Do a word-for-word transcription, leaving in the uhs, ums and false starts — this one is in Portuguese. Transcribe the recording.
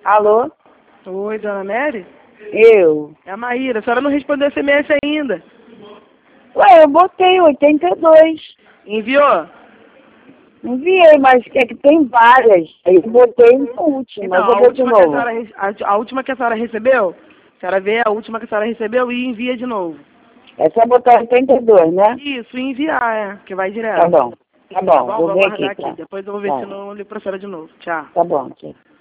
Alô? Oi, dona Mary? Eu. É a Maíra. A senhora não respondeu S M S ainda. Ué, eu botei oitenta e dois. Enviou? Enviei, mas é que tem várias. Aí eu botei na última, Então, mas eu a vou de última, que a, novo. senhora, re- a, a última que a senhora recebeu, a senhora vê a última que a senhora recebeu e envia de novo. É só botar oitenta e dois, né? Isso, e enviar, é, que vai direto. Tá bom. Tá bom, Tá bom? vou Vou ver aguardar aqui, aqui. tá. Depois eu vou ver Tá, se não lhe procede de novo. Tchau. tá bom, tchau.